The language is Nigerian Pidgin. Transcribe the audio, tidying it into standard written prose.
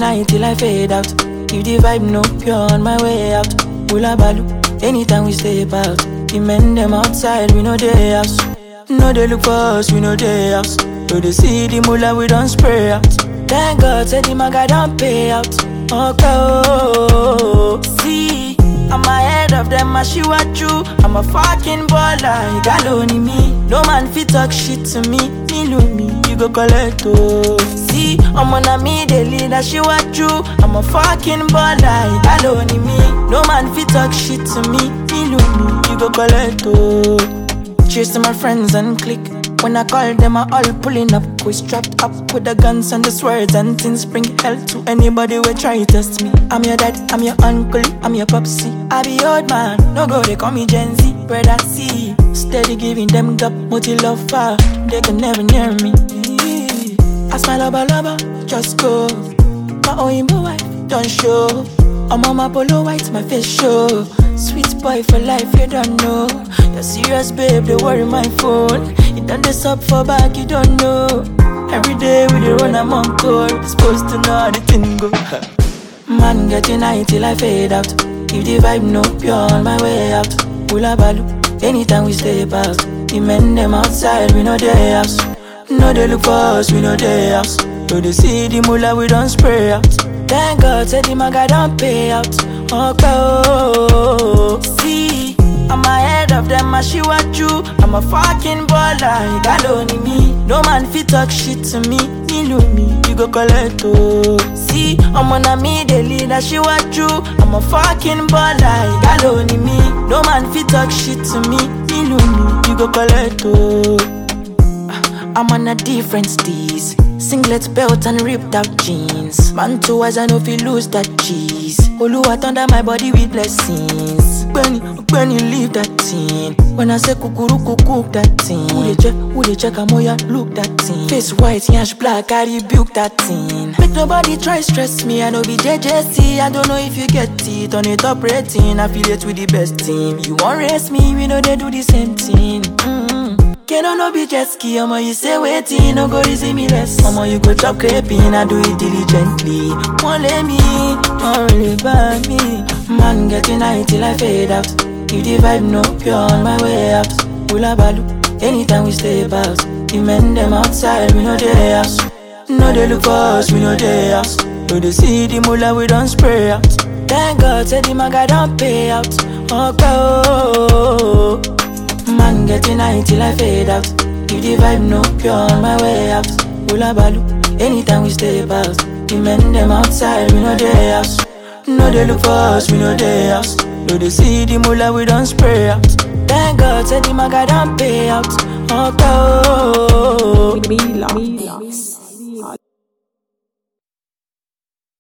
night till I fade out. If the vibe no pure on my way out, Ula Balu, anytime we step out. The men them outside, we know they house. No they look for us, we know they house. So they see the mullah, we don't spray out. Thank God, said the maga don't pay out. Okay, see, I'm ahead of them, I see what you. I'm a fucking baller, you got only me. No man fit talk shit to me, me, you go collect oh. See, I'm on me, they lead, I see what you. I'm a fucking baller, you got only me. No man fit talk shit to me, you go collect oh. Cheers to my friends and click. When I call them, I all pulling up. We strapped up with the guns and the swords and things. Bring hell to anybody who try to test me. I'm your dad, I'm your uncle, I'm your popsy. I be old man, no go, they call me Gen Z. Brother C, steady giving them gap, multi love far. They can never near me. I smile lover, just go. My Oyinbo wife, don't show. I'm on my polo white, my face show. Sweet boy for life, you don't know. You're serious, babe, they worry my phone. You done this up for back, you don't know. Every day we dey run, I'm on call. Supposed to know how the thing go. Man, getting high till I fade out. If the vibe no pure on my way out, Ula Balu, anytime we step out. The men them outside, we know they house. No they look for us, we know they house. So they see the mullah, we don't spray out. Thank God, said the maga don't pay out. Okay, see, I'm ahead of them, I see what you. I'm a fucking baller, you got only me. No man fit talk shit to me, you go collect oh. See, I'm on me, they lead, I see what you. I'm a fucking baller, you got only me. No man fit talk shit to me, you go collect oh. I'm on a different steez. Singlet belt and ripped out jeans. Man too as I know if you lose that cheese. Oluwa thunder my body with blessings. When you leave that thing. When I say kukuruku cook that thing. Who they check amoya look that thing. Face white, yash black, I rebuke that thing. Make nobody try stress me, I know be JJC. I don't know if you get it. On a top rating, affiliate with the best team. You won't race me, we know they do the same thing. Can no be jet ski, omo you say waiting, no go easy me less. Omo you go chop crepin, I do it diligently. Won't let me, don't really buy me. Man getting high till I fade out. If the vibe no pure on my way out, Ula Balu, anytime we step out. The men them outside, we know they house. No they look for us, we know they house. So they see the mullah, we don't spray out. Thank God, said the maga don't pay out. Okay, man getting high till I fade out. If the vibe no pure on my way out, Ula Balu, anytime we step out. The men them outside, we know they house. No they look for us, we know they house. No they see the mullah, we don't spray out. Thank God, said the maga don't pay out. Okay.